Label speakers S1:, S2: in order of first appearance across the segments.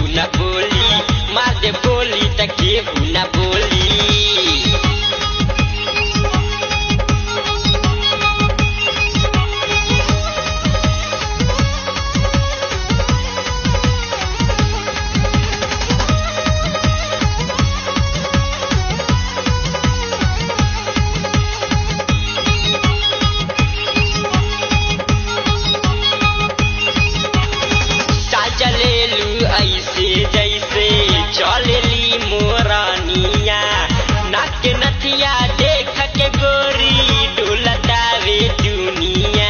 S1: केहू न बोली, मार दे गोली त केहू न बोली। चलेलू ऐसे जैसे चलेली मोरानिया, नाक के नथिया देख के गोरी डोलतावे दुनिया।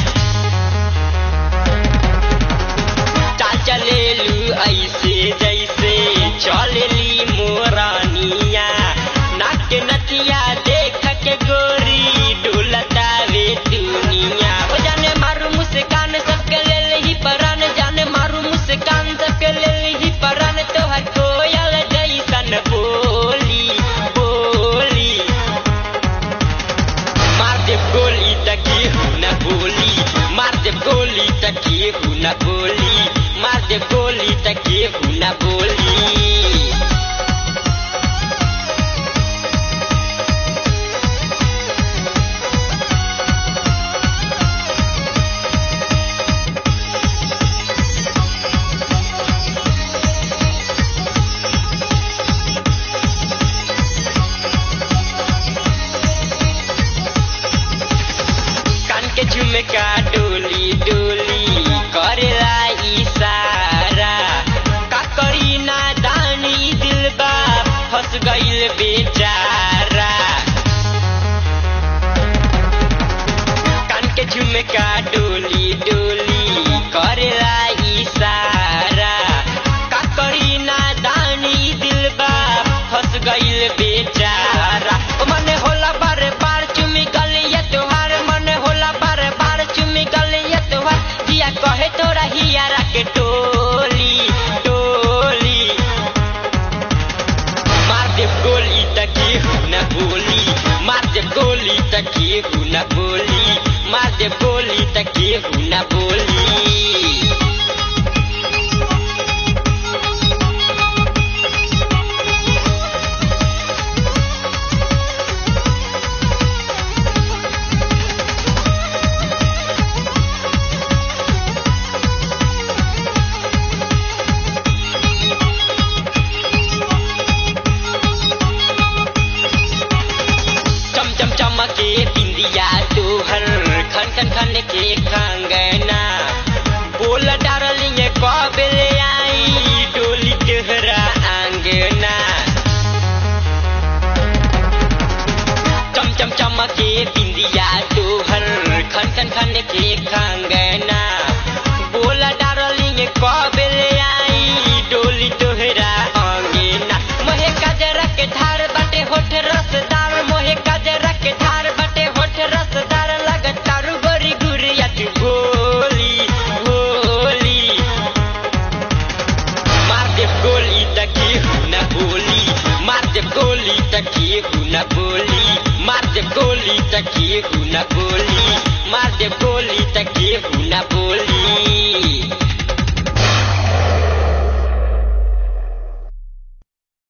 S1: चलेलू ऐसे जैसे चलेली मोरानिया, नाक के नथिया देख के गोरी डोलतावे दुनिया। ओ जाने मारू मुस्कान सबके लेल ही परान, जाने मारू मुस्कान सबके लेल ही परान, तोहर कोयल जैसन बोली बोली। मार दे गोली त केहू न बोली, मार दे गोली त केहू न बोली, मार दे गोली त केहू न बोली। झुमका डोली डोली करेला इशारा, का करी ना दानी दिलबा फंस गइल बेचारा। कान के झुमका डोली डोली करेला इशारा, का करी ना दानी दिलबा फंस गइल बेचारा। ओ मने होला बार बार चुमी गलिया तोहार, मने होला बार बार चुमी गलिया तोहार, दिया कहे तोरा हियारा के टोली टोली। मार दे गोली त केहू न बोली, मार दे गोली त केहू न बोली, मार दे गोली त केहू न बोली। चमके बिंदिया तोहर खन खन खन के कंगना, बोल डारलिंग कब ले आई डोली तोहरा आंगना। चम चमके बिंदिया तोहर खन खन खन के कंगना, बोल डारलिंग कब ले आई डोली तोहरा आंगना। मोहे कजरा के धार बाटे होठ रसदार, मोहे कजरा के धार बाटे होठ रसदार, लगत तारू गोरी गुरिया तू भोली भोली। मार दे गोली त केहू न बोली, मार दे गोली त केहू न बोली, मार दे गोली त केहू न बोली, मार दे गोली